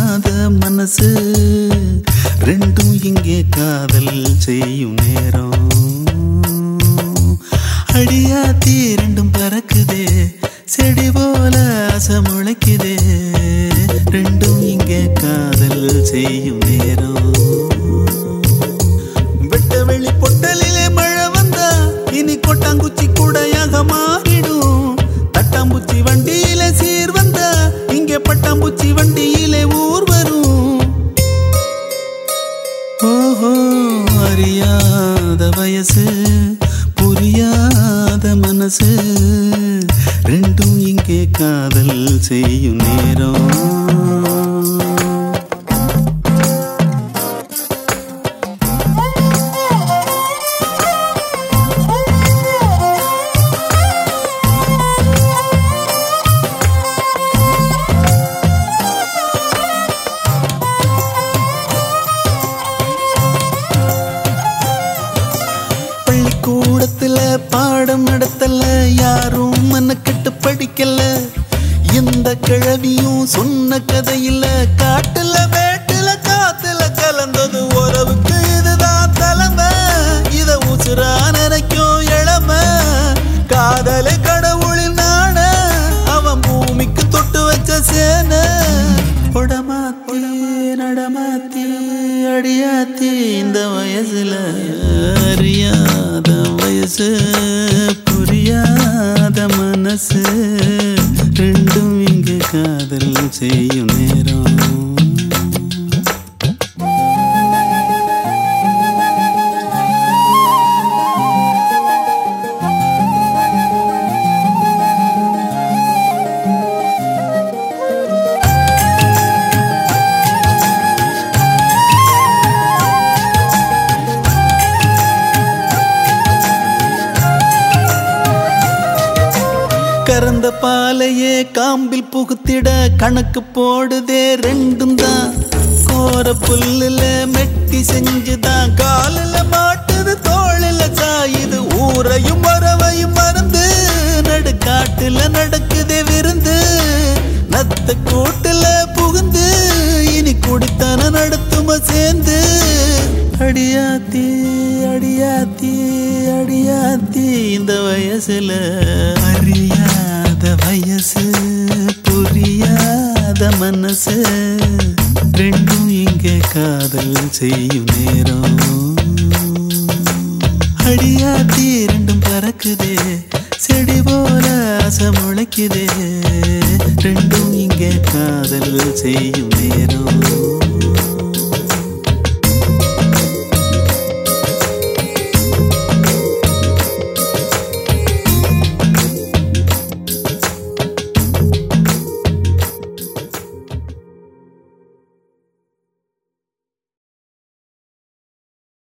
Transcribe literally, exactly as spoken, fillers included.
புரியாத மனசு ரெண்டும் இங்கே காதல் செய்யும் நேரம். அடியாத்தி ரெண்டும் பறக்குதே செடி போல ஆசை முளைக்குதே ரெண்டும் இங்கே காதல் செய்யும் நேரம். வெட்ட வெளி பொட்டலிலே மழை வந்தா இனி கொட்டாங்குச்சி கூடையாக மாறிடும். தட்டாம்பூச்சி வண்டியிலே சீர் வந்தா இங்கே பட்டாம்பூச்சி வண்டியிலே ஊர் வரும். ஓஹோ அறியாத வயசு புரியாத மனசு ரெண்டும் இங்கே காதல் செய்யும் நேரம். கூடத்துல பாடம் நடத்தல யாரும் மனக்கட்டு படிக்கல. எந்த கிழவியும் சொன்ன கதையில காட்டுல மேட்டுல காத்துல கலந்தது உறவுக்கு இதுதான் தலைமை. இத உசுரா நினைக்கும் இளமை காதலை கடவுளின் நாண அவன் பூமிக்கு தொட்டு வச்ச சேன. உடமாத்தி நடமாத்தி அடியாத்தி இந்த வயசுல அறியாத வயசு புரியாத மனசு ரெண்டும் இங்கு காதல் செய்யும் நேரம். கறந்த பாலையே காம்பில் புகுத்திட கணக்கு போடுதே ரெண்டும் தான். கோர புல்லுல மெட்டி செஞ்சுதான் காலில் மாட்டுது தோளில் சாயுது. ஊரையும் வரவையும் மறந்து நடுக்காட்டுல நடக்குதே விருந்து. நத்த கூட்டுல புகுந்து இனி குடித்தன நடத்தும சேர்ந்து. அடியாத்தி அடியாத்தி அடியாத்தி இந்த வயசுல அறியாத வயசு புரியாத மனசு ரெண்டும் இங்கே காதல் செய்யும் நேரம். அடியாத்தி ரெண்டும் பறக்குதே செடி போல ஆசை முளைக்குதே ரெண்டும் இங்கே காதல் செய்யும் நேரம்.